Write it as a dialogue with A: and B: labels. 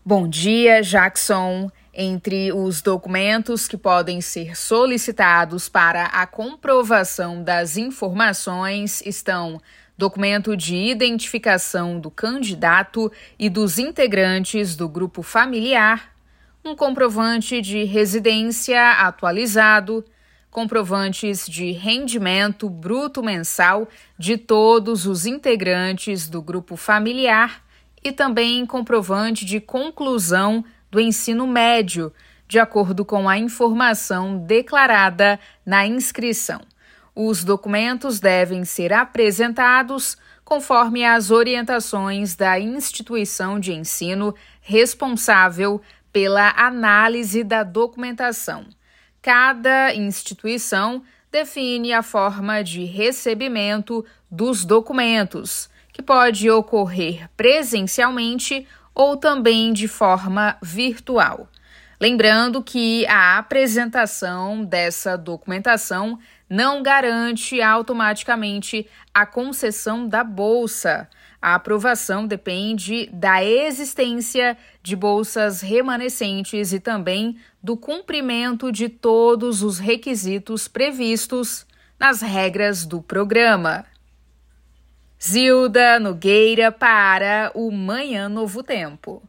A: Bom dia, Jackson. Entre os documentos que podem ser solicitados para a comprovação das informações estão documento de identificação do candidato e dos integrantes do grupo familiar, um comprovante de residência atualizado, comprovantes de rendimento bruto mensal de todos os integrantes do grupo familiar e também comprovante de conclusão do ensino médio, de acordo com a informação declarada na inscrição. Os documentos devem ser apresentados conforme as orientações da instituição de ensino responsável pela análise da documentação. Cada instituição define a forma de recebimento dos documentos, que pode ocorrer presencialmente ou também de forma virtual. Lembrando que a apresentação dessa documentação não garante automaticamente a concessão da bolsa. A aprovação depende da existência de bolsas remanescentes e também do cumprimento de todos os requisitos previstos nas regras do programa. Zilda Nogueira para o Manhã Novo Tempo.